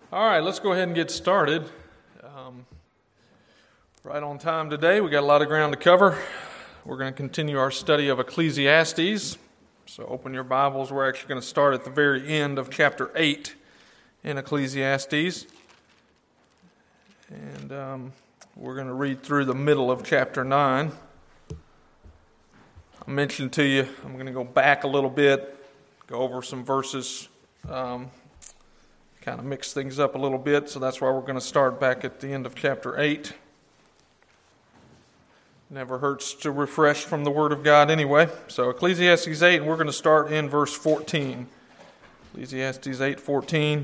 All right, let's go ahead and get started. Right on time today. We got a lot of ground to cover. We're going to continue our study of Ecclesiastes. So open your Bibles. We're actually going to start at the very end of chapter 8 in Ecclesiastes. And we're going to read through the middle of chapter 9. I mentioned to you, I'm going to go back a little bit, go over some verses, kind of mix things up a little bit. So that's why we're going to start back at the end of chapter 8. Never hurts to refresh from the Word of God anyway. So Ecclesiastes 8, and we're going to start in verse 14. Ecclesiastes 8:14.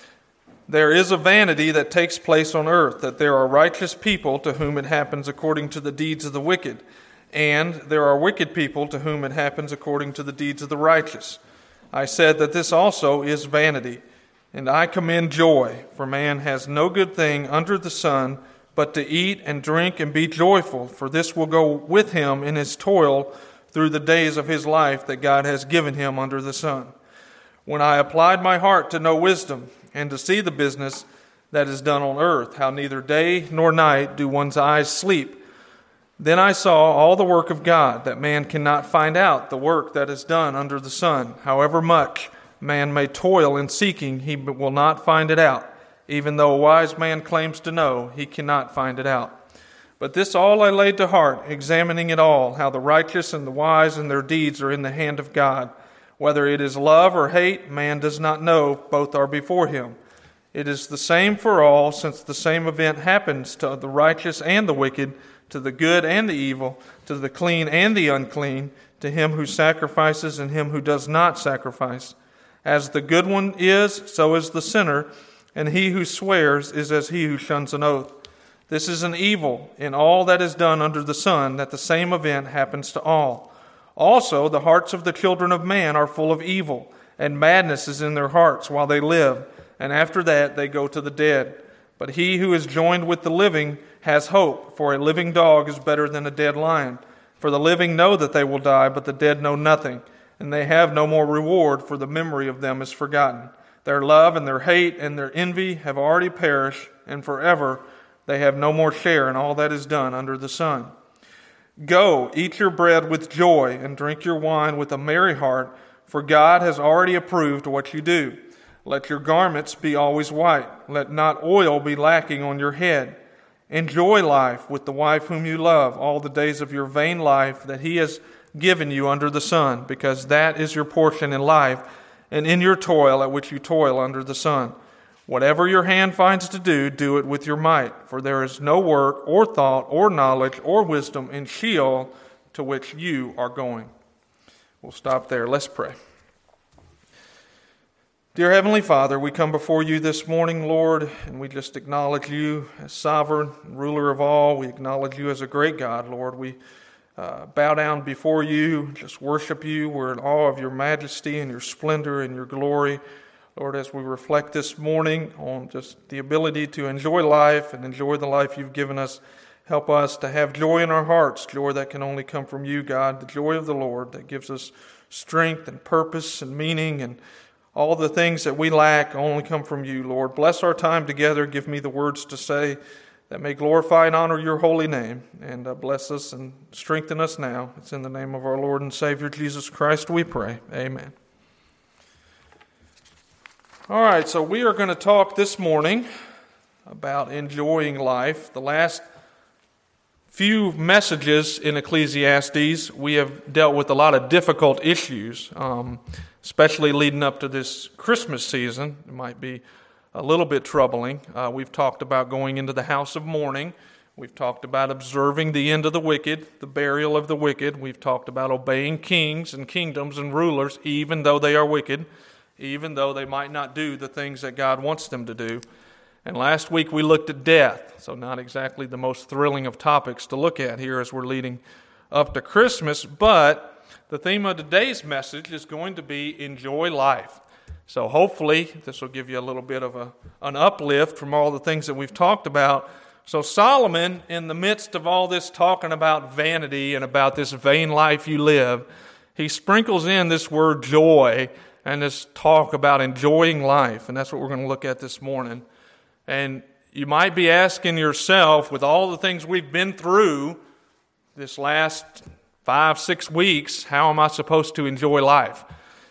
There is a vanity that takes place on earth, that there are righteous people to whom it happens according to the deeds of the wicked, and there are wicked people to whom it happens according to the deeds of the righteous. I said that this also is vanity, and I commend joy, for man has no good thing under the sun, but to eat and drink and be joyful, for this will go with him in his toil through the days of his life that God has given him under the sun. When I applied my heart to know wisdom, and to see the business that is done on earth, how neither day nor night do one's eyes sleep, then I saw all the work of God, that man cannot find out the work that is done under the sun. However much man may toil in seeking, he will not find it out. Even though a wise man claims to know, he cannot find it out. But this all I laid to heart, examining it all, how the righteous and the wise and their deeds are in the hand of God. Whether it is love or hate, man does not know, both are before him. It is the same for all, since the same event happens to the righteous and the wicked, to the good and the evil, to the clean and the unclean, to him who sacrifices and him who does not sacrifice. As the good one is, so is the sinner, and he who swears is as he who shuns an oath. This is an evil in all that is done under the sun, that the same event happens to all. Also, the hearts of the children of man are full of evil, and madness is in their hearts while they live, and after that they go to the dead. But he who is joined with the living has hope, for a living dog is better than a dead lion. For the living know that they will die, but the dead know nothing, and they have no more reward, for the memory of them is forgotten. Their love and their hate and their envy have already perished, and forever they have no more share in all that is done under the sun. Go, eat your bread with joy, and drink your wine with a merry heart, for God has already approved what you do. Let your garments be always white. Let not oil be lacking on your head. Enjoy life with the wife whom you love all the days of your vain life that he has given you under the sun, because that is your portion in life, and in your toil at which you toil under the sun. Whatever your hand finds to do, do it with your might, for there is no work or thought or knowledge or wisdom in Sheol to which you are going. We'll stop there. Let's pray. Dear Heavenly Father, we come before you this morning, Lord, and we just acknowledge you as sovereign, ruler of all. We acknowledge you as a great God, Lord. We bow down before you, just worship you. We're in awe of your majesty and your splendor and your glory. Lord, as we reflect this morning on just the ability to enjoy life and enjoy the life you've given us, help us to have joy in our hearts, joy that can only come from you, God, the joy of the Lord that gives us strength and purpose and meaning, and all the things that we lack only come from you, Lord. Bless our time together. Give me the words to say that may glorify and honor your holy name, and bless us and strengthen us now. It's in the name of our Lord and Savior Jesus Christ we pray. Amen. All right, so we are going to talk this morning about enjoying life. The last few messages in Ecclesiastes, we have dealt with a lot of difficult issues, especially leading up to this Christmas season. It might be a little bit troubling. We've talked about going into the house of mourning. We've talked about observing the end of the wicked, the burial of the wicked. We've talked about obeying kings and kingdoms and rulers, even though they are wicked, even though they might not do the things that God wants them to do. And last week we looked at death, so not exactly the most thrilling of topics to look at here as we're leading up to Christmas, but the theme of today's message is going to be enjoy life. So hopefully this will give you a little bit of an uplift from all the things that we've talked about. So Solomon, in the midst of all this talking about vanity and about this vain life you live, he sprinkles in this word joy and this talk about enjoying life. And that's what we're going to look at this morning. And you might be asking yourself, with all the things we've been through this last 5-6 weeks, how am I supposed to enjoy life?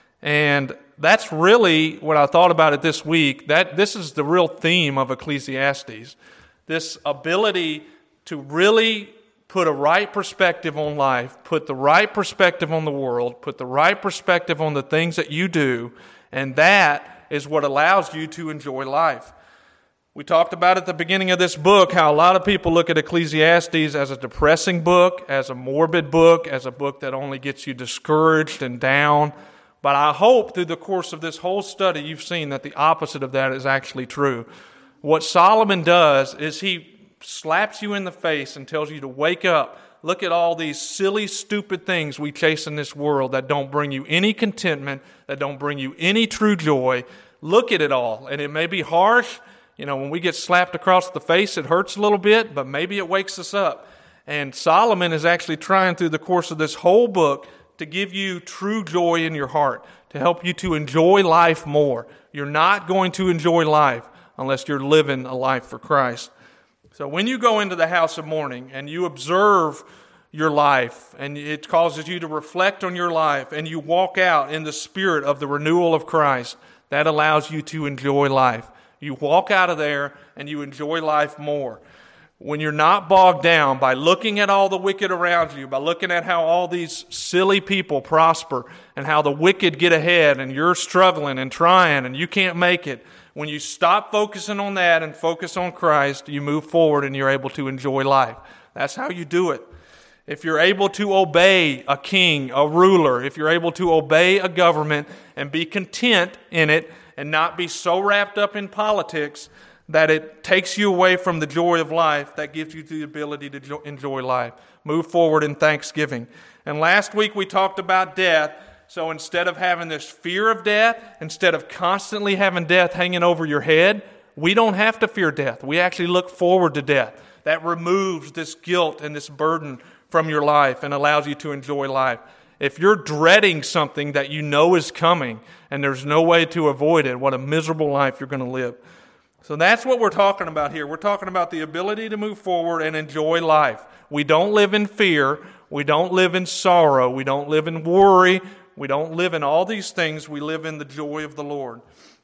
And that's really what I thought about it this week. That this is the real theme of Ecclesiastes. This ability to really put a right perspective on life, put the right perspective on the world, put the right perspective on the things that you do, and that is what allows you to enjoy life. We talked about at the beginning of this book how a lot of people look at Ecclesiastes as a depressing book, as a morbid book, as a book that only gets you discouraged and down. But I hope through the course of this whole study you've seen that the opposite of that is actually true. What Solomon does is he slaps you in the face and tells you to wake up. Look at all these silly, stupid things we chase in this world that don't bring you any contentment, that don't bring you any true joy. Look at it all. And it may be harsh. You know, when we get slapped across the face, it hurts a little bit, but maybe it wakes us up. And Solomon is actually trying through the course of this whole book to give you true joy in your heart, to help you to enjoy life more. You're not going to enjoy life unless you're living a life for Christ. So when you go into the house of mourning and you observe your life and it causes you to reflect on your life and you walk out in the spirit of the renewal of Christ, that allows you to enjoy life. You walk out of there and you enjoy life more. When you're not bogged down by looking at all the wicked around you, by looking at how all these silly people prosper and how the wicked get ahead and you're struggling and trying and you can't make it, when you stop focusing on that and focus on Christ, you move forward and you're able to enjoy life. That's how you do it. If you're able to obey a king, a ruler, if you're able to obey a government and be content in it and not be so wrapped up in politics that it takes you away from the joy of life, that gives you the ability to enjoy life. Move forward in thanksgiving. And last week we talked about death. So instead of having this fear of death, instead of constantly having death hanging over your head, we don't have to fear death. We actually look forward to death. That removes this guilt and this burden from your life and allows you to enjoy life. If you're dreading something that you know is coming and there's no way to avoid it, what a miserable life you're going to live. So that's what we're talking about here. We're talking about the ability to move forward and enjoy life. We don't live in fear. We don't live in sorrow. We don't live in worry. We don't live in all these things. We live in the joy of the Lord.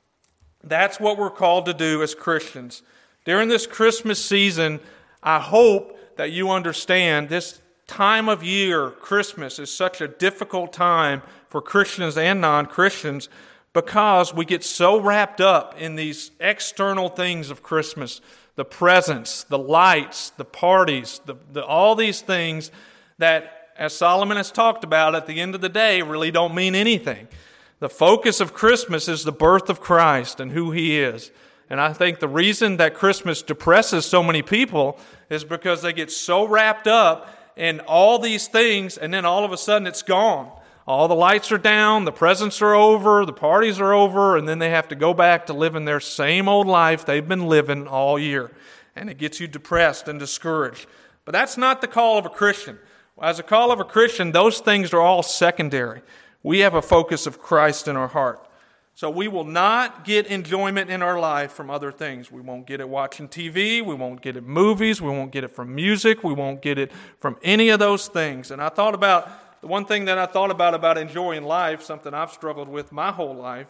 That's what we're called to do as Christians. During this Christmas season, I hope that you understand this time of year, Christmas, is such a difficult time for Christians and non-Christians because we get so wrapped up in these external things of Christmas, the presents, the lights, the parties, all these things that, as Solomon has talked about, at the end of the day, really don't mean anything. The focus of Christmas is the birth of Christ and who He is. And I think the reason that Christmas depresses so many people is because they get so wrapped up in all these things, and then all of a sudden it's gone. All the lights are down, the presents are over, the parties are over, and then they have to go back to living their same old life they've been living all year. And it gets you depressed and discouraged. But that's not the call of a Christian. As a call of a Christian, those things are all secondary. We have a focus of Christ in our heart. So we will not get enjoyment in our life from other things. We won't get it watching TV. We won't get it movies. We won't get it from music. We won't get it from any of those things. And I thought about, the one thing that I thought about enjoying life, something I've struggled with my whole life,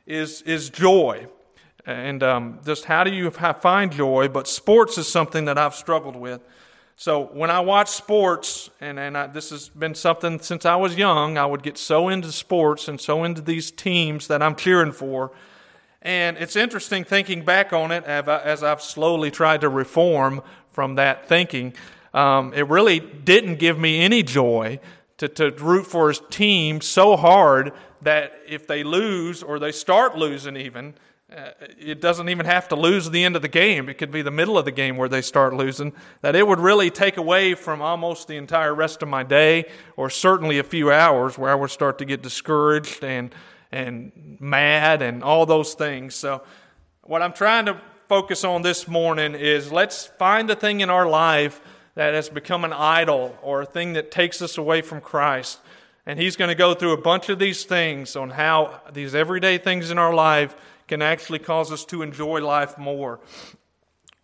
is joy. And just how do you find joy? But sports is something that I've struggled with. So when I watch sports, this has been something since I was young, I would get so into sports and so into these teams that I'm cheering for. And it's interesting thinking back on it as I've slowly tried to reform from that thinking. It really didn't give me any joy to root for his team so hard that if they lose or they start losing even, it doesn't even have to lose the end of the game. It could be the middle of the game where they start losing. That it would really take away from almost the entire rest of my day, or certainly a few hours, where I would start to get discouraged and mad and all those things. So what I'm trying to focus on this morning is let's find a thing in our life that has become an idol or a thing that takes us away from Christ. And he's going to go through a bunch of these things on how these everyday things in our life can actually cause us to enjoy life more.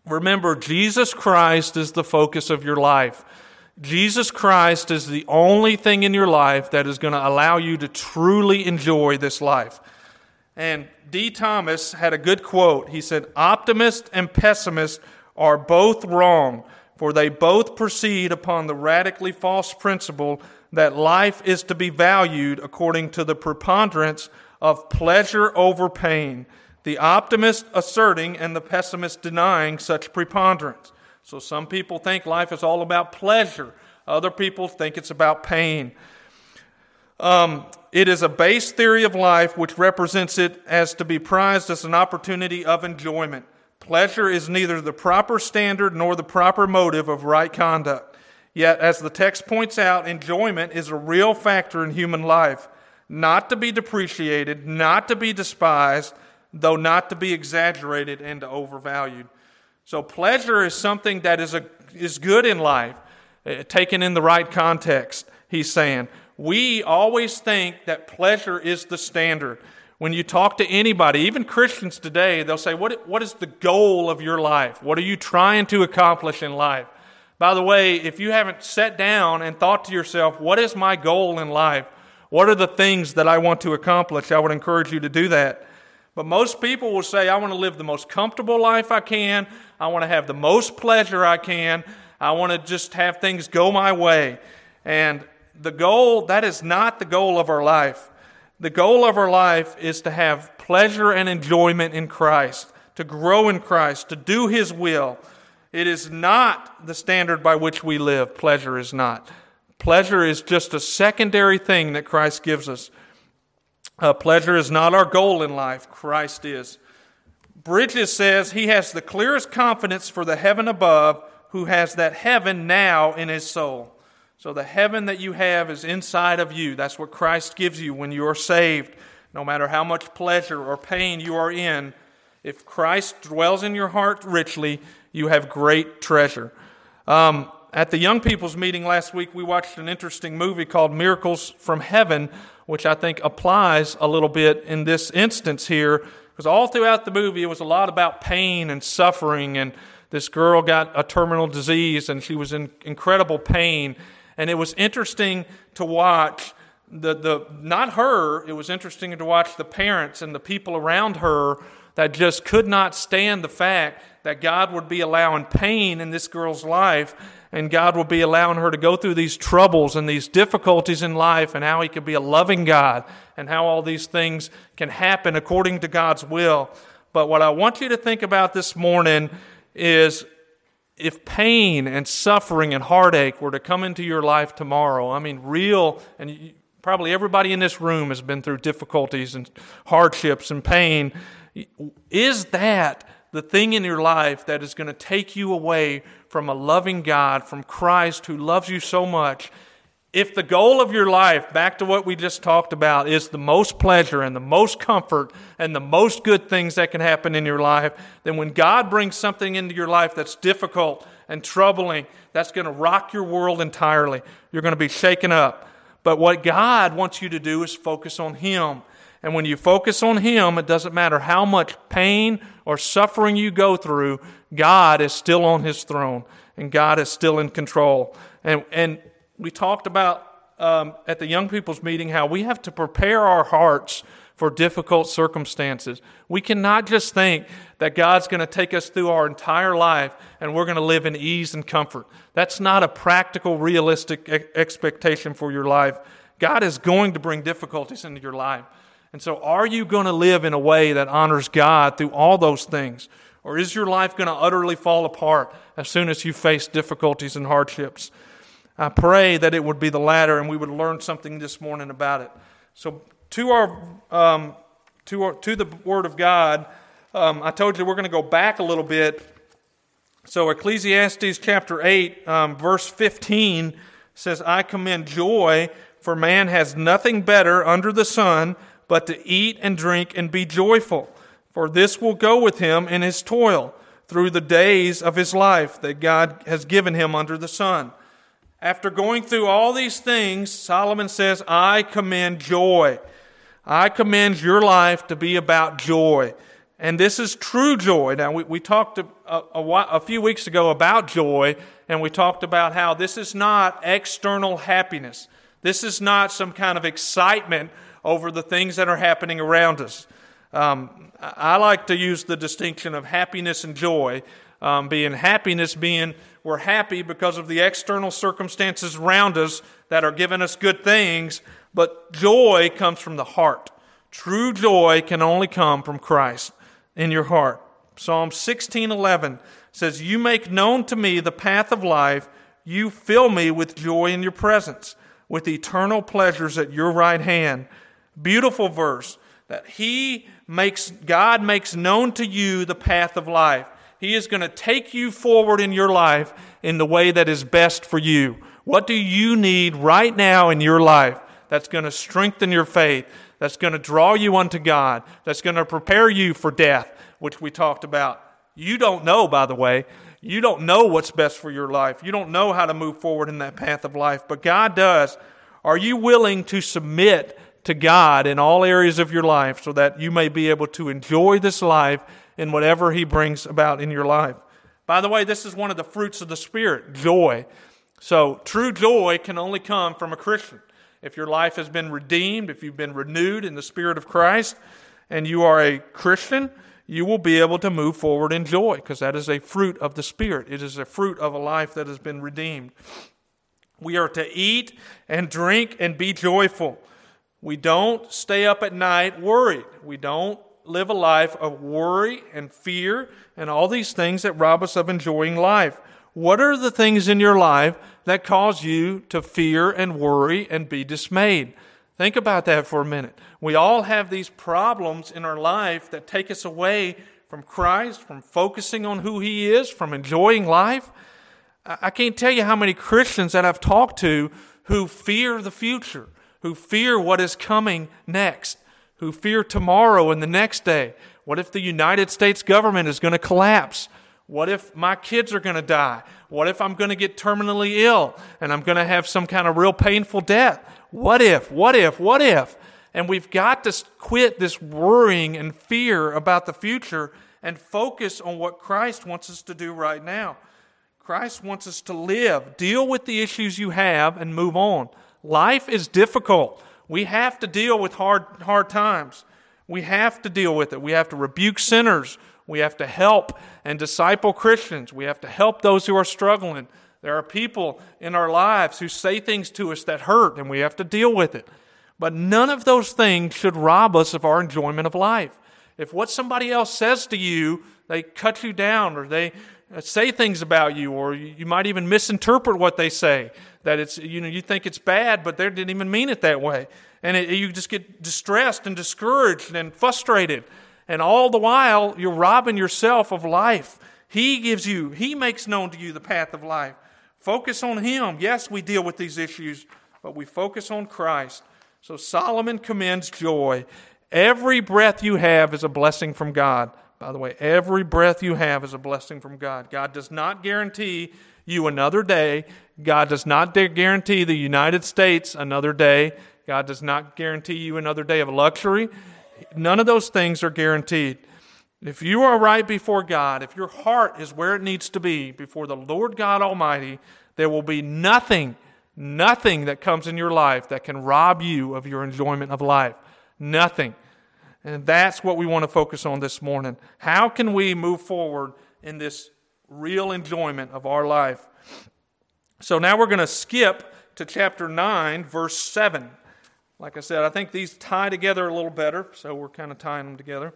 Remember, Jesus Christ is the focus of your life. Jesus Christ is the only thing in your life that is going to allow you to truly enjoy this life. And D. Thomas had a good quote. He said, "Optimists and pessimists are both wrong, for they both proceed upon the radically false principle that life is to be valued according to the preponderance of pleasure over pain, the optimist asserting and the pessimist denying such preponderance." So some people think life is all about pleasure. Other people think it's about pain. It is a base theory of life which represents it as to be prized as an opportunity of enjoyment. Pleasure is neither the proper standard nor the proper motive of right conduct. Yet, as the text points out, enjoyment is a real factor in human life, not to be depreciated, not to be despised, though not to be exaggerated and overvalued. So pleasure is something that is good in life, taken in the right context, he's saying. We always think that pleasure is the standard. When you talk to anybody, even Christians today, they'll say, what is the goal of your life? What are you trying to accomplish in life? By the way, if you haven't sat down and thought to yourself, what is my goal in life? What are the things that I want to accomplish? I would encourage you to do that. But most people will say, I want to live the most comfortable life I can. I want to have the most pleasure I can. I want to just have things go my way. And the goal, that is not the goal of our life. The goal of our life is to have pleasure and enjoyment in Christ, to grow in Christ, to do His will. It is not the standard by which we live. Pleasure is not. Pleasure is just a secondary thing that Christ gives us. Pleasure is not our goal in life. Christ is. Bridges says he has the clearest confidence for the heaven above, who has that heaven now in his soul. So the heaven that you have is inside of you. That's what Christ gives you when you are saved. No matter how much pleasure or pain you are in, if Christ dwells in your heart richly, you have great treasure. At the young people's meeting last week, we watched an interesting movie called Miracles from Heaven, which I think applies a little bit in this instance here, because all throughout the movie it was a lot about pain and suffering, and this girl got a terminal disease and she was in incredible pain, and it was interesting to watch not her, it was interesting to watch the parents and the people around her that just could not stand the fact that God would be allowing pain in this girl's life, and God would be allowing her to go through these troubles and these difficulties in life, and how He could be a loving God, and how all these things can happen according to God's will. But what I want you to think about this morning is, if pain and suffering and heartache were to come into your life tomorrow, I mean real, and probably everybody in this room has been through difficulties and hardships and pain, is that the thing in your life that is going to take you away from a loving God, from Christ who loves you so much? If the goal of your life, back to what we just talked about, is the most pleasure and the most comfort and the most good things that can happen in your life, then when God brings something into your life that's difficult and troubling, that's going to rock your world entirely. You're going to be shaken up. But what God wants you to do is focus on Him. And when you focus on Him, it doesn't matter how much pain or suffering you go through, God is still on His throne, and God is still in control. And we talked about at the young people's meeting how we have to prepare our hearts for difficult circumstances. We cannot just think that God's going to take us through our entire life and we're going to live in ease and comfort. That's not a practical, realistic expectation for your life. God is going to bring difficulties into your life. And so are you going to live in a way that honors God through all those things? Or is your life going to utterly fall apart as soon as you face difficulties and hardships? I pray that it would be the latter, and we would learn something this morning about it. So to the Word of God, I told you we're going to go back a little bit. So Ecclesiastes chapter 8, verse 15 says, "I commend joy, for man has nothing better under the sun but to eat and drink and be joyful. For this will go with him in his toil through the days of his life that God has given him under the sun." After going through all these things, Solomon says, I commend joy. I commend your life to be about joy. And this is true joy. Now, we talked a few weeks ago about joy, and we talked about how this is not external happiness. This is not some kind of excitement over the things that are happening around us. I like to use the distinction of happiness and joy. Happiness being we're happy because of the external circumstances around us that are giving us good things, but joy comes from the heart. True joy can only come from Christ in your heart. Psalm 16:11 says, "You make known to me the path of life. You fill me with joy in your presence, with eternal pleasures at your right hand." Beautiful verse that God makes known to you the path of life. He is going to take you forward in your life in the way that is best for you. What do you need right now in your life that's going to strengthen your faith, that's going to draw you unto God, that's going to prepare you for death, which we talked about? You don't know, by the way. You don't know what's best for your life. You don't know how to move forward in that path of life, but God does. Are you willing to submit to God in all areas of your life so that you may be able to enjoy this life in whatever He brings about in your life? By the way, this is one of the fruits of the Spirit, joy. So true joy can only come from a Christian. If your life has been redeemed, if you've been renewed in the Spirit of Christ, and you are a Christian, you will be able to move forward in joy, because that is a fruit of the Spirit. It is a fruit of a life that has been redeemed. We are to eat and drink and be joyful. We don't stay up at night worried. We don't live a life of worry and fear and all these things that rob us of enjoying life. What are the things in your life that cause you to fear and worry and be dismayed? Think about that for a minute. We all have these problems in our life that take us away from Christ, from focusing on who He is, from enjoying life. I can't tell you how many Christians that I've talked to who fear the future, who fear what is coming next, who fear tomorrow and the next day. What if the United States government is going to collapse? What if my kids are going to die? What if I'm going to get terminally ill and I'm going to have some kind of real painful death? What if? And we've got to quit this worrying and fear about the future and focus on what Christ wants us to do right now. Christ wants us to live, deal with the issues you have, and move on. Life is difficult. We have to deal with hard times. We have to deal with it. We have to rebuke sinners. We have to help and disciple Christians. We have to help those who are struggling. There are people in our lives who say things to us that hurt, and we have to deal with it. But none of those things should rob us of our enjoyment of life. If what somebody else says to you, they cut you down, or they say things about you, or you might even misinterpret what they say, that it's, you think it's bad, but they didn't even mean it that way. And you just get distressed and discouraged and frustrated. And all the while, you're robbing yourself of life. He makes known to you the path of life. Focus on Him. Yes, we deal with these issues, but we focus on Christ. So Solomon commends joy. Every breath you have is a blessing from God. By the way, every breath you have is a blessing from God. God does not guarantee you another day. God does not guarantee the United States another day. God does not guarantee you another day of luxury. None of those things are guaranteed. If you are right before God, if your heart is where it needs to be before the Lord God Almighty, there will be nothing that comes in your life that can rob you of your enjoyment of life. Nothing. And that's what we want to focus on this morning. How can we move forward in this real enjoyment of our life? So now we're going to skip to chapter 9, verse 7. Like I said, I think these tie together a little better, so we're kind of tying them together.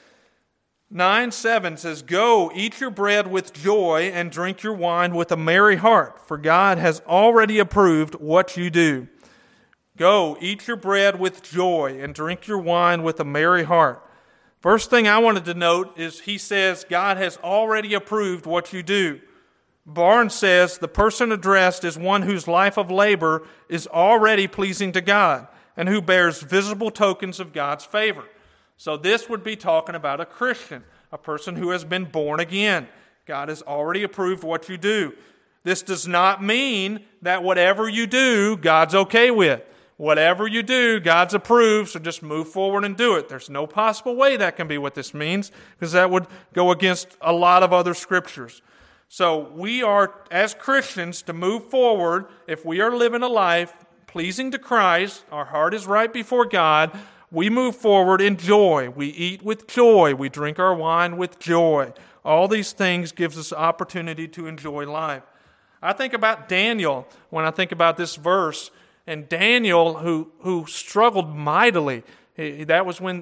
9:7 says, "Go, eat your bread with joy and drink your wine with a merry heart, for God has already approved what you do." Go, eat your bread with joy and drink your wine with a merry heart. First thing I wanted to note is he says God has already approved what you do. Barnes says the person addressed is one whose life of labor is already pleasing to God and who bears visible tokens of God's favor. So this would be talking about a Christian, a person who has been born again. God has already approved what you do. This does not mean that whatever you do, God's okay with. whatever you do, God's approved, so just move forward and do it. There's no possible way that can be what this means, because that would go against a lot of other scriptures. So we are, as Christians, to move forward, if we are living a life pleasing to Christ, our heart is right before God, we move forward in joy. We eat with joy. We drink our wine with joy. All these things gives us opportunity to enjoy life. I think about Daniel when I think about this verse, and Daniel who struggled mightily. That was when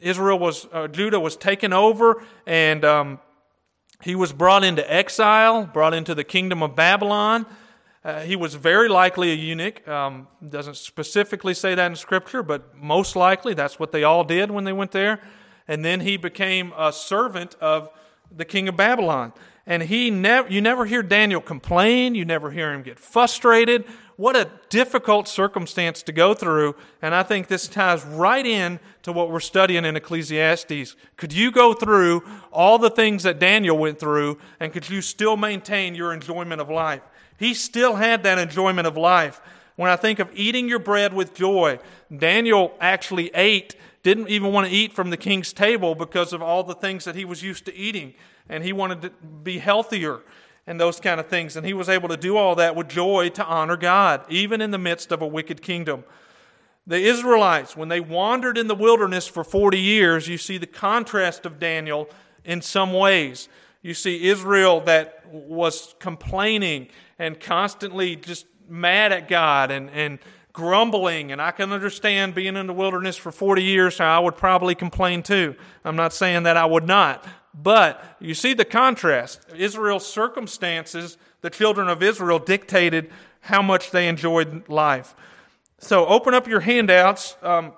Judah was taken over, and he was brought into exile, brought into the kingdom of Babylon. He was very likely a eunuch. Doesn't specifically say that in Scripture, but most likely that's what they all did when they went there. And then he became a servant of the king of Babylon. And you never hear Daniel complain. You never hear him get frustrated. What a difficult circumstance to go through. And I think this ties right in to what we're studying in Ecclesiastes. Could you go through all the things that Daniel went through, and could you still maintain your enjoyment of life? He still had that enjoyment of life. When I think of eating your bread with joy, Daniel actually didn't even want to eat from the king's table because of all the things that he was used to eating. And he wanted to be healthier and those kind of things. And he was able to do all that with joy to honor God, even in the midst of a wicked kingdom. The Israelites, when they wandered in the wilderness for 40 years, you see the contrast of Daniel in some ways. You see Israel that was complaining and constantly just mad at God and grumbling. And I can understand being in the wilderness for 40 years, I would probably complain too. I'm not saying that I would not. But you see the contrast. Israel's circumstances, the children of Israel dictated how much they enjoyed life. So open up your handouts.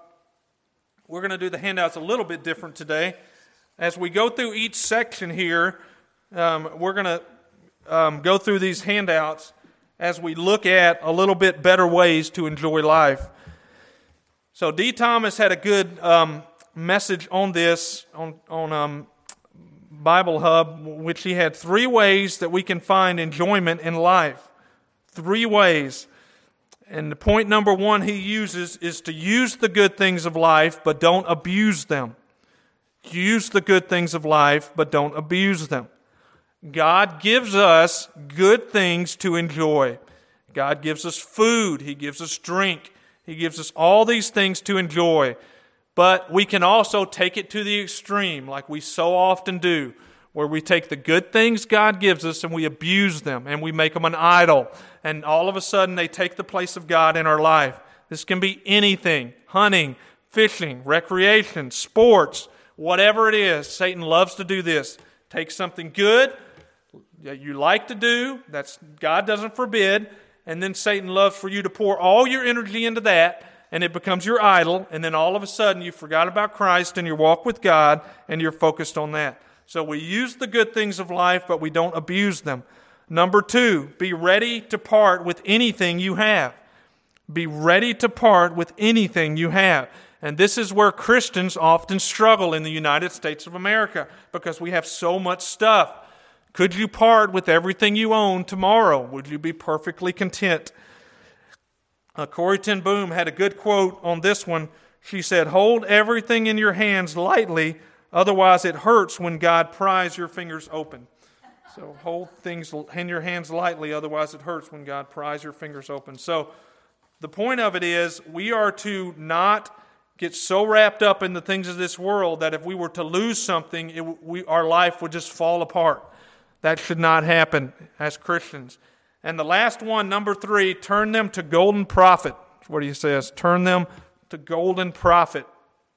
We're going to do the handouts a little bit different today. As we go through each section here, we're going to go through these handouts as we look at a little bit better ways to enjoy life. So D. Thomas had a good message on this on Bible Hub, which he had 3 ways that we can find enjoyment in life. 3 ways. And the point number 1 he uses is to use the good things of life, but don't abuse them. Use the good things of life, but don't abuse them. God gives us good things to enjoy. God gives us food. He gives us drink. He gives us all these things to enjoy. But we can also take it to the extreme, like we so often do, where we take the good things God gives us and we abuse them and we make them an idol. And all of a sudden they take the place of God in our life. This can be anything: hunting, fishing, recreation, sports, whatever it is. Satan loves to do this. Take something good that you like to do, that's God doesn't forbid, and then Satan loves for you to pour all your energy into that, and it becomes your idol, and then all of a sudden you forgot about Christ and your walk with God, and you're focused on that. So we use the good things of life, but we don't abuse them. Number 2, be ready to part with anything you have. Be ready to part with anything you have. And this is where Christians often struggle in the United States of America, because we have so much stuff. Could you part with everything you own tomorrow? Would you be perfectly content? Corrie ten Boom had a good quote on this one. She said, "Hold everything in your hands lightly, otherwise it hurts when God pries your fingers open." So hold things in your hands lightly, otherwise it hurts when God pries your fingers open. So the point of it is, we are to not get so wrapped up in the things of this world that if we were to lose something, our life would just fall apart. That should not happen as Christians. And the last one, number 3, turn them to golden profit. That's what he says. Turn them to golden profit.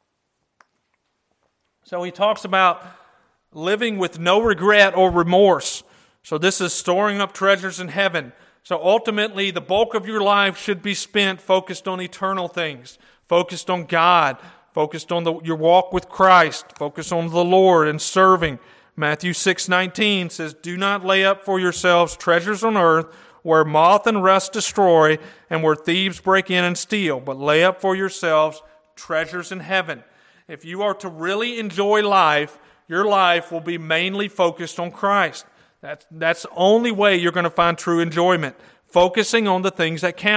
So he talks about living with no regret or remorse. So this is storing up treasures in heaven. So ultimately, the bulk of your life should be spent focused on eternal things, focused on God, focused on your walk with Christ, focused on the Lord and serving. Matthew 6:19 says, "Do not lay up for yourselves treasures on earth, where moth and rust destroy, and where thieves break in and steal, but lay up for yourselves treasures in heaven." If you are to really enjoy life, your life will be mainly focused on Christ. That's the only way you're going to find true enjoyment, focusing on the things that count.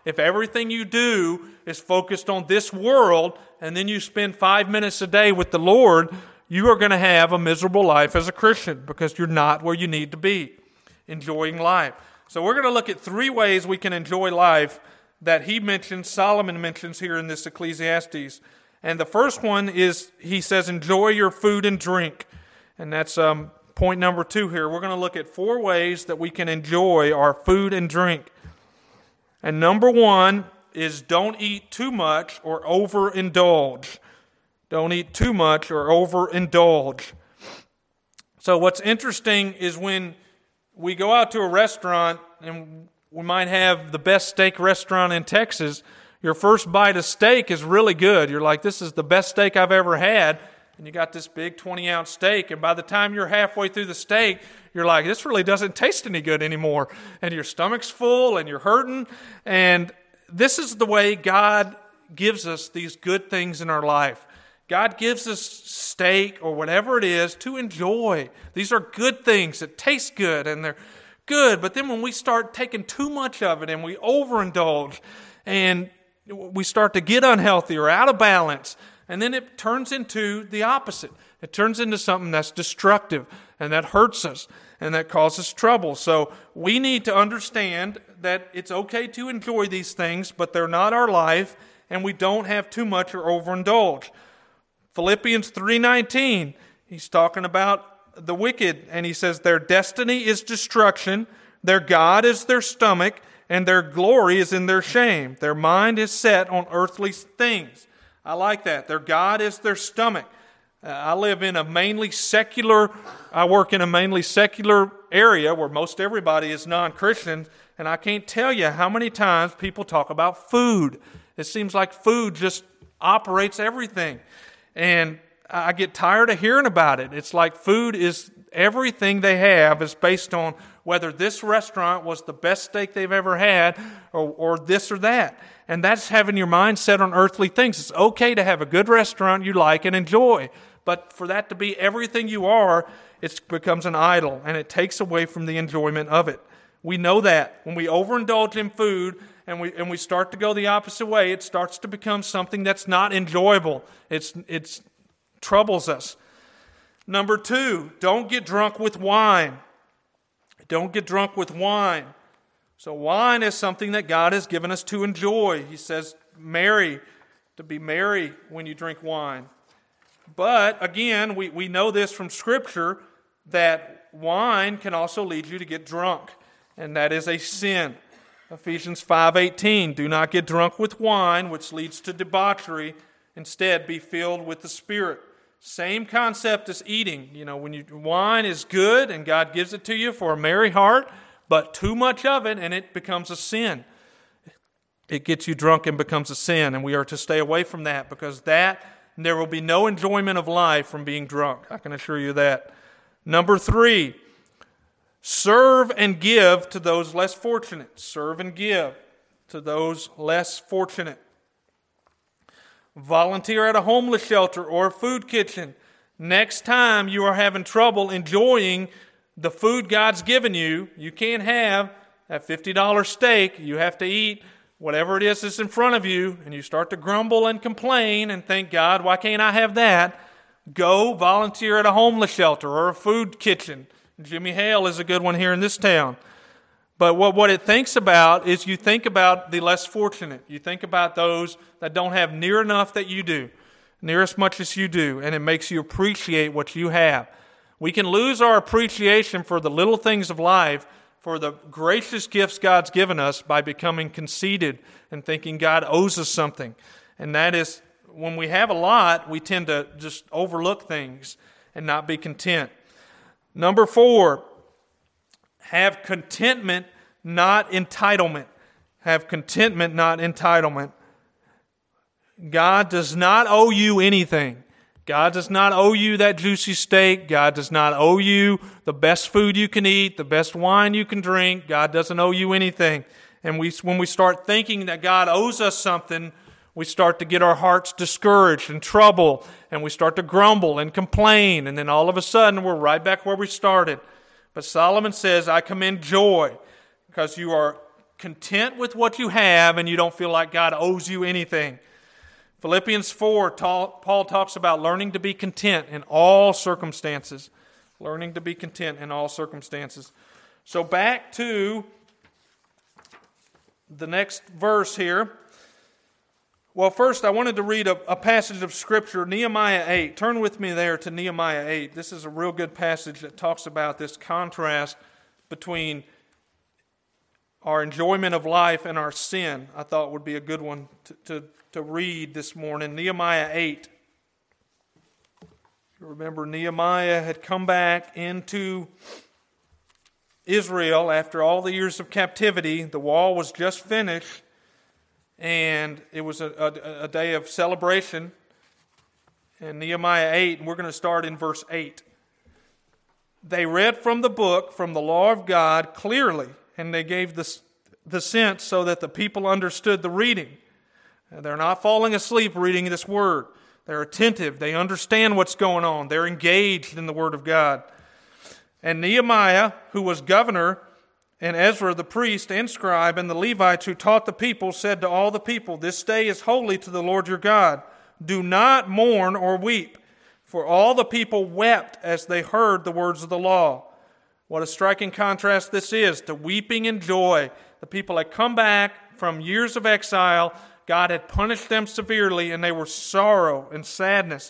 If everything you do is focused on this world, and then you spend 5 minutes a day with the Lord, you are going to have a miserable life as a Christian because you're not where you need to be, enjoying life. So we're going to look at 3 ways we can enjoy life that he mentions, Solomon mentions here in this Ecclesiastes. And the first one is, he says, enjoy your food and drink. And that's point number 2 here. We're going to look at 4 ways that we can enjoy our food and drink. And number 1 is don't eat too much or overindulge. Don't eat too much or overindulge. So what's interesting is when we go out to a restaurant, and we might have the best steak restaurant in Texas, your first bite of steak is really good. You're like, this is the best steak I've ever had. And you got this big 20-ounce steak, and by the time you're halfway through the steak, you're like, this really doesn't taste any good anymore. And your stomach's full, and you're hurting. And this is the way God gives us these good things in our life. God gives us steak or whatever it is to enjoy. These are good things that taste good, and they're good. But then when we start taking too much of it, and we overindulge, and we start to get unhealthy or out of balance, and then it turns into the opposite. It turns into something that's destructive and that hurts us and that causes trouble. So we need to understand that it's okay to enjoy these things, but they're not our life, and we don't have too much or overindulge. Philippians 3:19, he's talking about the wicked, and he says their destiny is destruction, their God is their stomach, and their glory is in their shame. Their mind is set on earthly things. I like that. Their God is their stomach. I work in a mainly secular area where most everybody is non-Christian, and I can't tell you how many times people talk about food. It seems like food just operates everything. And I get tired of hearing about it. It's like food is everything they have is based on whether this restaurant was the best steak they've ever had or this or that. And that's having your mind set on earthly things. It's okay to have a good restaurant you like and enjoy. But for that to be everything you are, it becomes an idol, and it takes away from the enjoyment of it. We know that. When we overindulge in food and we start to go the opposite way, it starts to become something that's not enjoyable. It troubles us. Number 2, don't get drunk with wine. Don't get drunk with wine. So wine is something that God has given us to enjoy. He says, to be merry when you drink wine. But again, we know this from Scripture that wine can also lead you to get drunk, and that is a sin. Ephesians 5:18, do not get drunk with wine, which leads to debauchery. Instead, be filled with the Spirit. Same concept as eating. Wine is good, and God gives it to you for a merry heart, but too much of it, and it becomes a sin. It gets you drunk and becomes a sin, and we are to stay away from that because there will be no enjoyment of life from being drunk. I can assure you that. Number 3, serve and give to those less fortunate. Serve and give to those less fortunate. Volunteer at a homeless shelter or a food kitchen. Next time you are having trouble enjoying the food God's given you, you can't have that $50 steak. You have to eat whatever it is that's in front of you, and you start to grumble and complain and think, God, why can't I have that? Go volunteer at a homeless shelter or a food kitchen. Jimmy Hale is a good one here in this town. But what it thinks about is you think about the less fortunate. You think about those that don't have near enough that you do, near as much as you do, and it makes you appreciate what you have. We can lose our appreciation for the little things of life, for the gracious gifts God's given us, by becoming conceited and thinking God owes us something. And that is, when we have a lot, we tend to just overlook things and not be content. Number 4, have contentment, not entitlement. Have contentment, not entitlement. God does not owe you anything. God does not owe you that juicy steak. God does not owe you the best food you can eat, the best wine you can drink. God doesn't owe you anything. And when we start thinking that God owes us something, we start to get our hearts discouraged and troubled, and we start to grumble and complain, and then all of a sudden we're right back where we started. But Solomon says, I commend joy because you are content with what you have and you don't feel like God owes you anything. Philippians 4, Paul talks about learning to be content in all circumstances. Learning to be content in all circumstances. So back to the next verse here. Well, first I wanted to read a passage of Scripture, Nehemiah 8. Turn with me there to Nehemiah 8. This is a real good passage that talks about this contrast between our enjoyment of life and our sin. I thought would be a good one to read this morning. Nehemiah 8. You remember Nehemiah had come back into Israel after all the years of captivity. The wall was just finished. And it was a day of celebration. And Nehemiah 8, and we're going to start in verse 8. They read from the book, from the law of God, clearly, and they gave the sense so that the people understood the reading. And they're not falling asleep reading this word. They're attentive. They understand what's going on. They're engaged in the word of God. And Nehemiah, who was governor, and Ezra the priest and scribe and the Levites who taught the people said to all the people, "This day is holy to the Lord your God. Do not mourn or weep." For all the people wept as they heard the words of the law. What a striking contrast this is to weeping and joy. The people had come back from years of exile. God had punished them severely, and they were sorrow and sadness.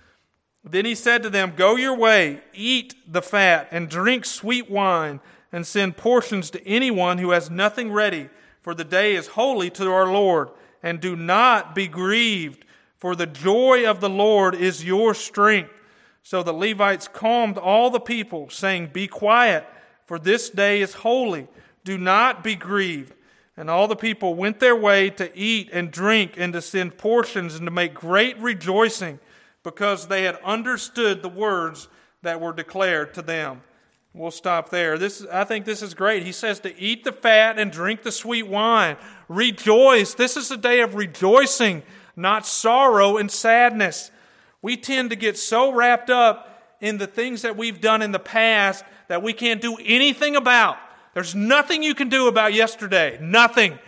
Then he said to them, "Go your way, eat the fat, and drink sweet wine, and send portions to anyone who has nothing ready, for the day is holy to our Lord. And do not be grieved, for the joy of the Lord is your strength." So the Levites calmed all the people, saying, "Be quiet, for this day is holy. Do not be grieved." And all the people went their way to eat and drink and to send portions and to make great rejoicing, because they had understood the words that were declared to them. We'll stop there. I think this is great. He says to eat the fat and drink the sweet wine. Rejoice. This is a day of rejoicing, not sorrow and sadness. We tend to get so wrapped up in the things that we've done in the past that we can't do anything about. There's nothing you can do about yesterday. Nothing,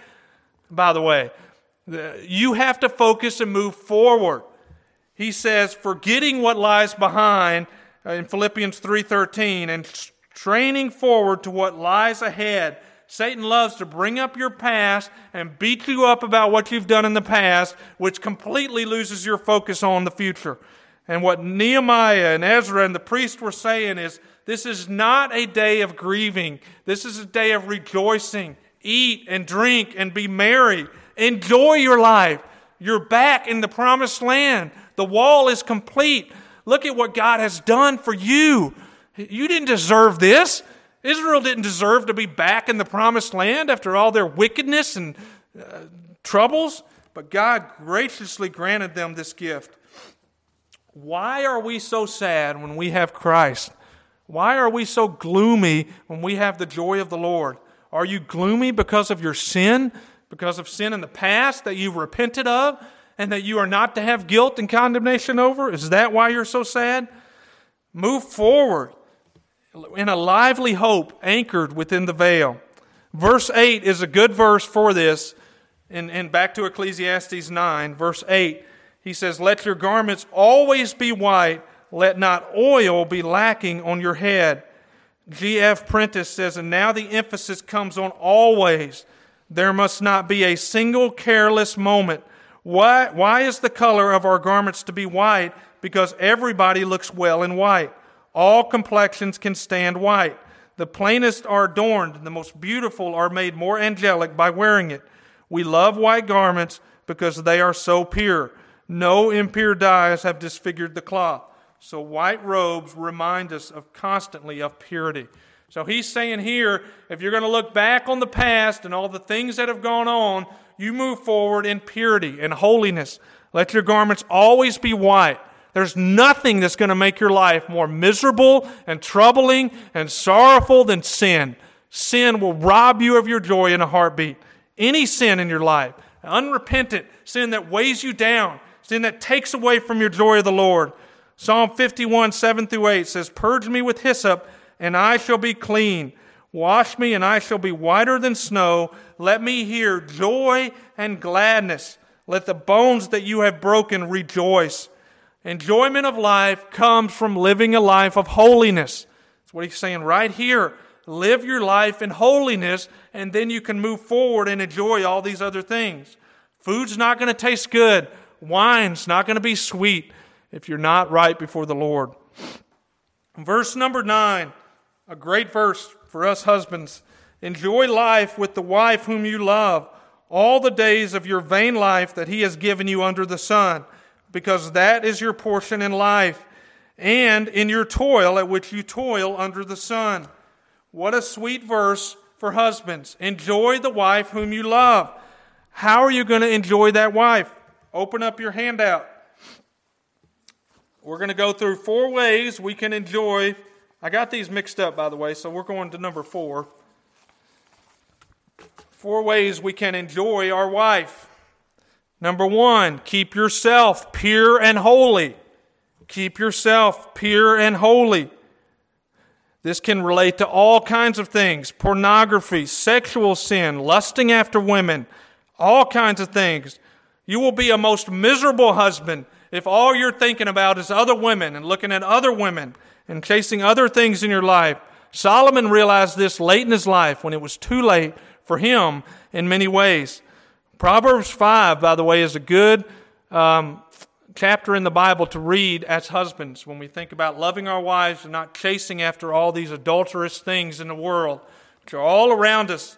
by the way. You have to focus and move forward. He says, forgetting what lies behind in Philippians 3:13 and straining forward to what lies ahead. Satan loves to bring up your past and beat you up about what you've done in the past, which completely loses your focus on the future. And what Nehemiah and Ezra and the priest were saying is, this is not a day of grieving. This is a day of rejoicing. Eat and drink and be merry. Enjoy your life. You're back in the promised land. The wall is complete. Look at what God has done for you. You didn't deserve this. Israel didn't deserve to be back in the promised land after all their wickedness and troubles. But God graciously granted them this gift. Why are we so sad when we have Christ? Why are we so gloomy when we have the joy of the Lord? Are you gloomy because of your sin? Because of sin in the past that you've repented of? And that you are not to have guilt and condemnation over? Is that why you're so sad? Move forward in a lively hope anchored within the veil. Verse 8 is a good verse for this. And back to Ecclesiastes 9, verse 8, he says, "Let your garments always be white. Let not oil be lacking on your head." G.F. Prentice says, and now the emphasis comes on always. There must not be a single careless moment. Why is the color of our garments to be white? Because everybody looks well in white. All complexions can stand white. The plainest are adorned, and the most beautiful are made more angelic by wearing it. We love white garments because they are so pure. No impure dyes have disfigured the cloth. So white robes remind us constantly of purity. So he's saying here, if you're going to look back on the past and all the things that have gone on, you move forward in purity and holiness. Let your garments always be white. There's nothing that's going to make your life more miserable and troubling and sorrowful than sin. Sin will rob you of your joy in a heartbeat. Any sin in your life, unrepentant sin that weighs you down, sin that takes away from your joy of the Lord. Psalm 51, 7-8 says, "Purge me with hyssop, and I shall be clean. Wash me, and I shall be whiter than snow. Let me hear joy and gladness. Let the bones that you have broken rejoice. Enjoyment of life comes from living a life of holiness. That's what he's saying right here. Live your life in holiness, and then you can move forward and enjoy all these other things. Food's not going to taste good. Wine's not going to be sweet if you're not right before the Lord. Verse number 9, a great verse for us husbands. Enjoy life with the wife whom you love, all the days of your vain life that he has given you under the sun, because that is your portion in life, and in your toil at which you toil under the sun. What a sweet verse for husbands. Enjoy the wife whom you love. How are you going to enjoy that wife? Open up your handout. We're going to go through 4 ways we can enjoy. I got these mixed up, by the way, so we're going to number 4. 4 ways we can enjoy our wife. Number 1, keep yourself pure and holy. Keep yourself pure and holy. This can relate to all kinds of things. Pornography, sexual sin, lusting after women, all kinds of things. You will be a most miserable husband if all you're thinking about is other women and looking at other women and chasing other things in your life. Solomon realized this late in his life when it was too late for him in many ways. Proverbs 5, by the way, is a good chapter in the Bible to read as husbands when we think about loving our wives and not chasing after all these adulterous things in the world, which are all around us.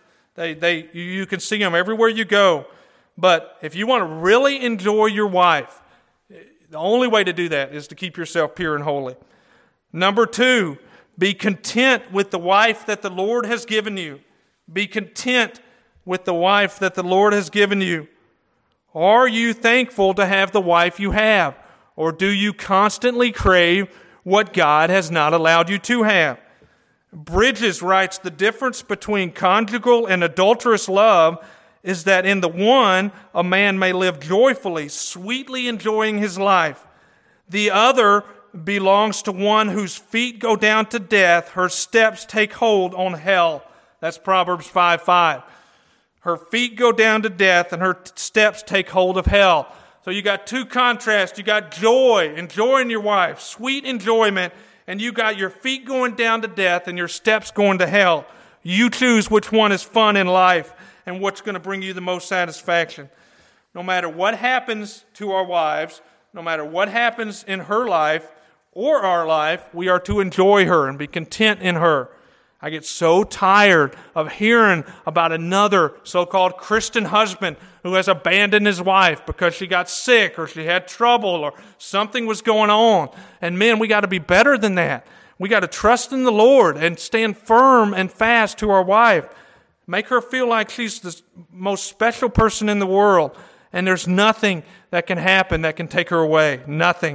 You can see them everywhere you go. But if you want to really enjoy your wife, the only way to do that is to keep yourself pure and holy. Number 2, be content with the wife that the Lord has given you. Be content with the wife that the Lord has given you. Are you thankful to have the wife you have? Or do you constantly crave what God has not allowed you to have? Bridges writes, the difference between conjugal and adulterous love is that in the one, a man may live joyfully, sweetly enjoying his life. The other belongs to one whose feet go down to death, her steps take hold on hell. That's Proverbs 5:5. Her feet go down to death, and her steps take hold of hell. So you got 2 contrasts. You got joy, enjoying your wife, sweet enjoyment, and you got your feet going down to death and your steps going to hell. You choose which one is fun in life and what's going to bring you the most satisfaction. No matter what happens to our wives, no matter what happens in her life or our life, we are to enjoy her and be content in her. I get so tired of hearing about another so-called Christian husband who has abandoned his wife because she got sick or she had trouble or something was going on. And men, we got to be better than that. We got to trust in the Lord and stand firm and fast to our wife. Make her feel like she's the most special person in the world. And there's nothing that can happen that can take her away. Nothing.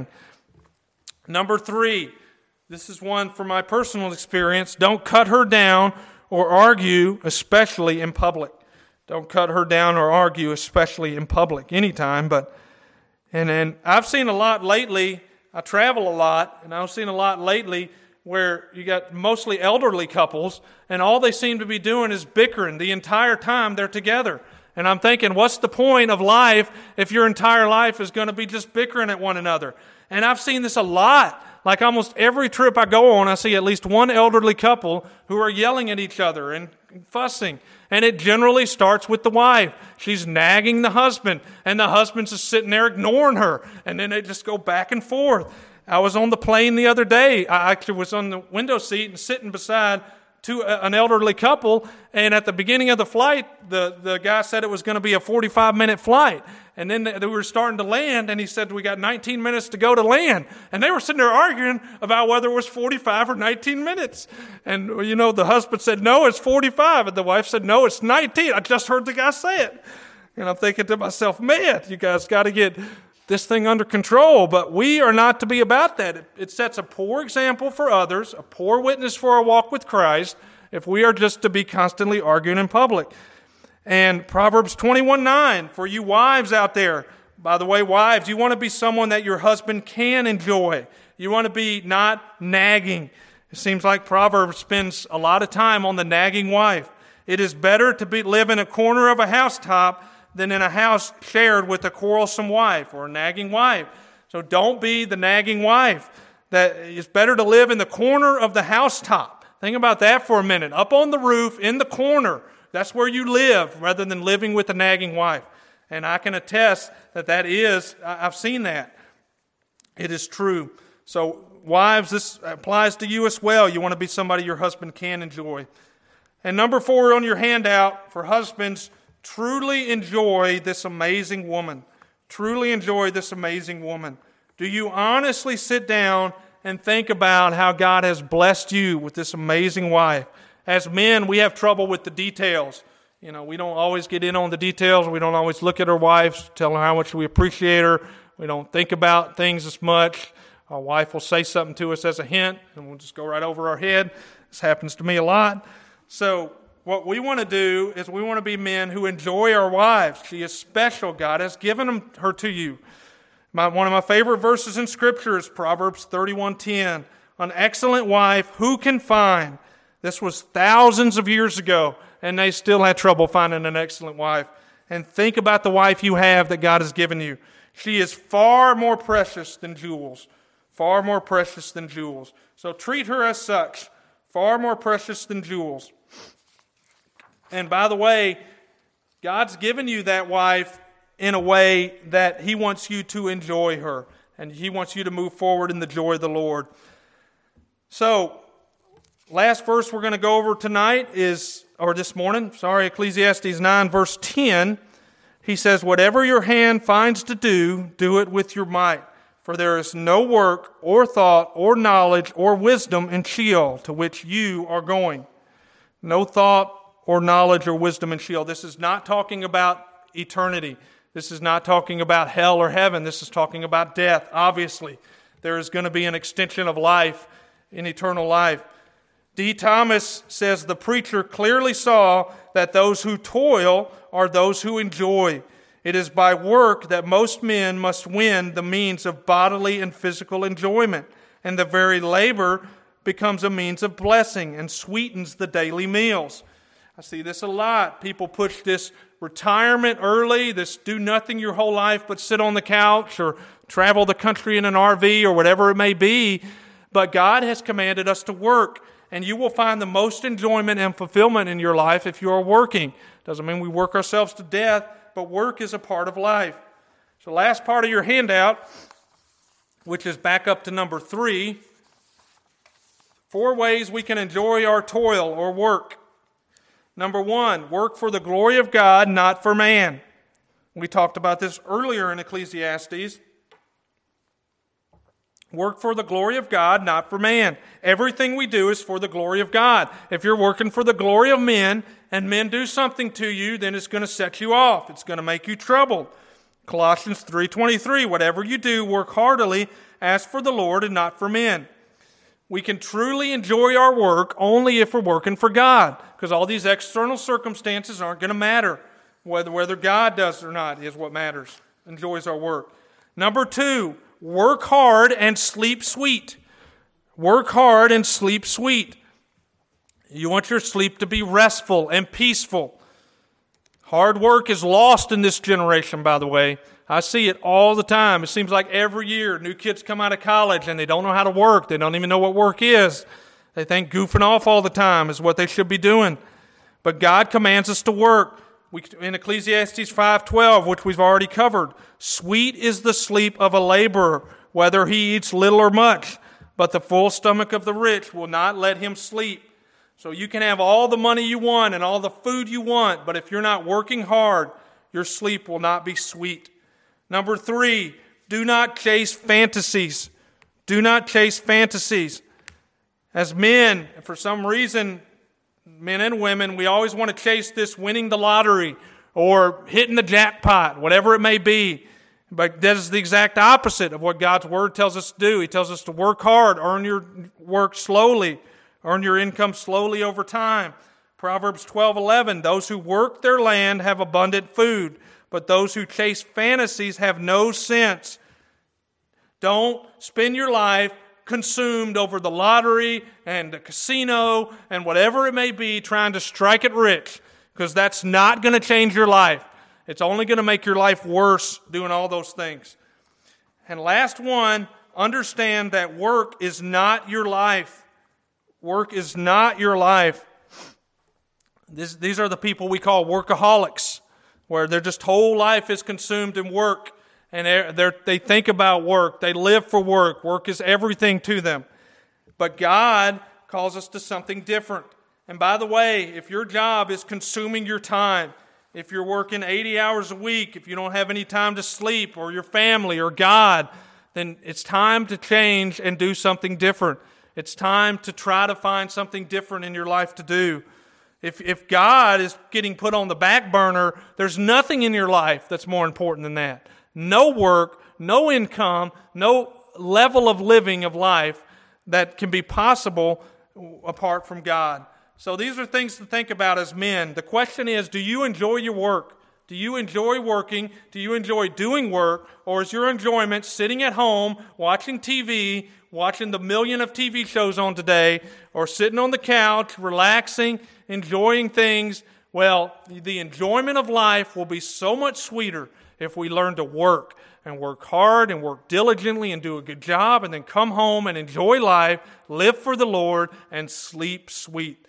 Number 3. This is one from my personal experience. Don't cut her down or argue, especially in public. Don't cut her down or argue, especially in public, anytime. And I've seen a lot lately. I travel a lot, and I've seen a lot lately where you got mostly elderly couples, and all they seem to be doing is bickering the entire time they're together. And I'm thinking, what's the point of life if your entire life is going to be just bickering at one another? And I've seen this a lot. Like almost every trip I go on, I see at least one elderly couple who are yelling at each other and fussing. And it generally starts with the wife. She's nagging the husband, and the husband's just sitting there ignoring her. And then they just go back and forth. I was on the plane the other day. I actually was on the window seat and sitting beside an elderly couple, and at the beginning of the flight, the guy said it was going to be a 45-minute flight. And then we were starting to land, and he said, we got 19 minutes to go to land. And they were sitting there arguing about whether it was 45 or 19 minutes. And, the husband said, no, it's 45. And the wife said, no, it's 19. I just heard the guy say it. And I'm thinking to myself, man, you guys got to get this thing under control. But we are not to be about that. It sets a poor example for others, a poor witness for our walk with Christ, if we are just to be constantly arguing in public. And Proverbs 21:9, for you wives out there, by the way, wives, you want to be someone that your husband can enjoy. You want to be not nagging. It seems like Proverbs spends a lot of time on the nagging wife. It is better to live in a corner of a housetop than in a house shared with a quarrelsome wife or a nagging wife. So don't be the nagging wife. That it's better to live in the corner of the housetop. Think about that for a minute. Up on the roof, in the corner. That's where you live rather than living with a nagging wife. And I can attest I've seen that. It is true. So wives, this applies to you as well. You want to be somebody your husband can enjoy. And number 4 on your handout for husbands, truly enjoy this amazing woman. Truly enjoy this amazing woman. Do you honestly sit down and think about how God has blessed you with this amazing wife? As men, we have trouble with the details. We don't always get in on the details. We don't always look at our wives, tell her how much we appreciate her. We don't think about things as much. Our wife will say something to us as a hint, and we'll just go right over our head. This happens to me a lot. So what we want to do is we want to be men who enjoy our wives. She is special. God has given her to you. One of my favorite verses in Scripture is Proverbs 31:10. An excellent wife, who can find? This was thousands of years ago, and they still had trouble finding an excellent wife. And think about the wife you have that God has given you. She is far more precious than jewels. Far more precious than jewels. So treat her as such. Far more precious than jewels. And by the way, God's given you that wife in a way that He wants you to enjoy her. And He wants you to move forward in the joy of the Lord. So, last verse we're going to go over tonight this morning, Ecclesiastes 9 verse 10. He says, whatever your hand finds to do, do it with your might. For there is no work or thought or knowledge or wisdom in Sheol to which you are going. No thought or knowledge or wisdom in Sheol. This is not talking about eternity. This is not talking about hell or heaven. This is talking about death, obviously. There is going to be an extension of life in eternal life. D. Thomas says the preacher clearly saw that those who toil are those who enjoy. It is by work that most men must win the means of bodily and physical enjoyment, and the very labor becomes a means of blessing and sweetens the daily meals. I see this a lot. People push this retirement early, this do nothing your whole life but sit on the couch or travel the country in an RV or whatever it may be. But God has commanded us to work, and you will find the most enjoyment and fulfillment in your life if you are working. Doesn't mean we work ourselves to death, but work is a part of life. So last part of your handout, which is back up to number 3, 4 ways we can enjoy our toil or work. Number 1, work for the glory of God, not for man. We talked about this earlier in Ecclesiastes. Work for the glory of God, not for man. Everything we do is for the glory of God. If you're working for the glory of men, and men do something to you, then it's going to set you off. It's going to make you troubled. Colossians 3:23, whatever you do, work heartily as for the Lord and not for men. We can truly enjoy our work only if we're working for God, because all these external circumstances aren't going to matter. Whether God does or not is what matters. Enjoys our work. Number 2, work hard and sleep sweet. Work hard and sleep sweet. You want your sleep to be restful and peaceful. Hard work is lost in this generation, by the way. I see it all the time. It seems like every year new kids come out of college and they don't know how to work. They don't even know what work is. They think goofing off all the time is what they should be doing. But God commands us to work. In Ecclesiastes 5:12, which we've already covered, sweet is the sleep of a laborer, whether he eats little or much, but the full stomach of the rich will not let him sleep. So you can have all the money you want and all the food you want, but if you're not working hard, your sleep will not be sweet. Number 3, do not chase fantasies. Do not chase fantasies. As men, for some reason, men and women, we always want to chase this winning the lottery or hitting the jackpot, whatever it may be. But that is the exact opposite of what God's Word tells us to do. He tells us to work hard, earn your work slowly, earn your income slowly over time. Proverbs 12:11, those who work their land have abundant food, but those who chase fantasies have no sense. Don't spend your life consumed over the lottery and the casino and whatever it may be, trying to strike it rich, because that's not going to change your life. It's only going to make your life worse doing all those things. And last one, understand that work is not your life. Work is not your life. These are the people we call workaholics, where their just whole life is consumed in work, and they think about work. They live for work. Work is everything to them. But God calls us to something different. And by the way, if your job is consuming your time, if you're working 80 hours a week, if you don't have any time to sleep or your family or God, then it's time to change and do something different. It's time to try to find something different in your life to do. If God is getting put on the back burner, there's nothing in your life that's more important than that. No work, no income, no level of living of life that can be possible apart from God. So these are things to think about as men. The question is, do you enjoy your work? Do you enjoy working? Do you enjoy doing work? Or is your enjoyment sitting at home, watching TV, watching the million of TV shows on today, or sitting on the couch, relaxing, enjoying things? Well, the enjoyment of life will be so much sweeter if we learn to work and work hard and work diligently and do a good job and then come home and enjoy life, live for the Lord, and sleep sweet.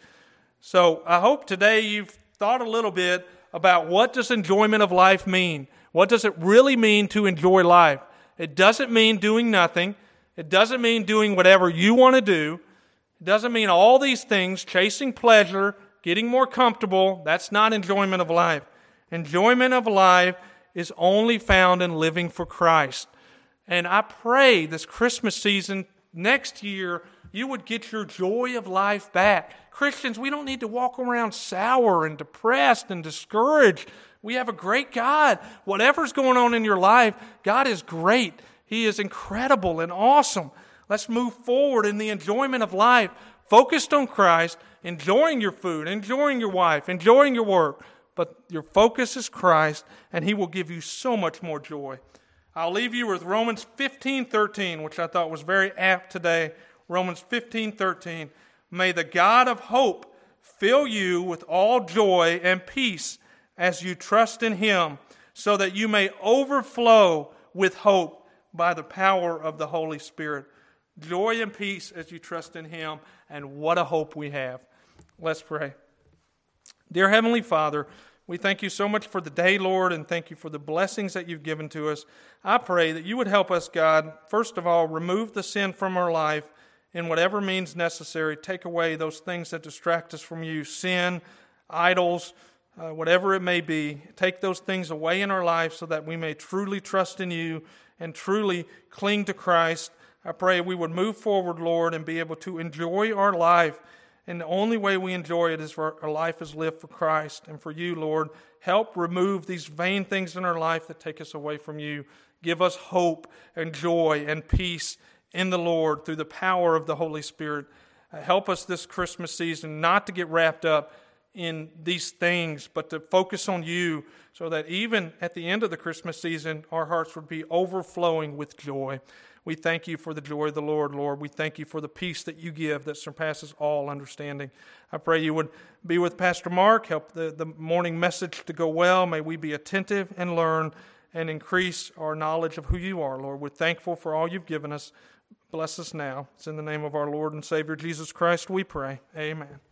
So I hope today you've thought a little bit about what does enjoyment of life mean? What does it really mean to enjoy life? It doesn't mean doing nothing. It doesn't mean doing whatever you want to do. It doesn't mean all these things, chasing pleasure, getting more comfortable. That's not enjoyment of life. Enjoyment of life is only found in living for Christ. And I pray this Christmas season, next year, you would get your joy of life back. Christians, we don't need to walk around sour and depressed and discouraged. We have a great God. Whatever's going on in your life, God is great. He is incredible and awesome. Let's move forward in the enjoyment of life, focused on Christ, enjoying your food, enjoying your wife, enjoying your work. But your focus is Christ, and He will give you so much more joy. I'll leave you with Romans 15:13, which I thought was very apt today. Romans 15:13. May the God of hope fill you with all joy and peace as you trust in Him, so that you may overflow with hope by the power of the Holy Spirit. Joy and peace as you trust in Him, and what a hope we have. Let's pray. Dear Heavenly Father, we thank you so much for the day, Lord, and thank you for the blessings that you've given to us. I pray that you would help us, God, first of all, remove the sin from our life in whatever means necessary. Take away those things that distract us from you, sin, idols, whatever it may be. Take those things away in our life so that we may truly trust in you and truly cling to Christ. I pray we would move forward, Lord, and be able to enjoy our life. And the only way we enjoy it is for our life is lived for Christ and for you, Lord. Help remove these vain things in our life that take us away from you. Give us hope and joy and peace in the Lord through the power of the Holy Spirit. Help us this Christmas season not to get wrapped up in these things, but to focus on you, so that even at the end of the Christmas season, our hearts would be overflowing with joy. We thank you for the joy of the Lord, Lord. We thank you for the peace that you give that surpasses all understanding. I pray you would be with Pastor Mark, help the morning message to go well. May we be attentive and learn and increase our knowledge of who you are, Lord. We're thankful for all you've given us. Bless us now. It's in the name of our Lord and Savior Jesus Christ we pray. Amen.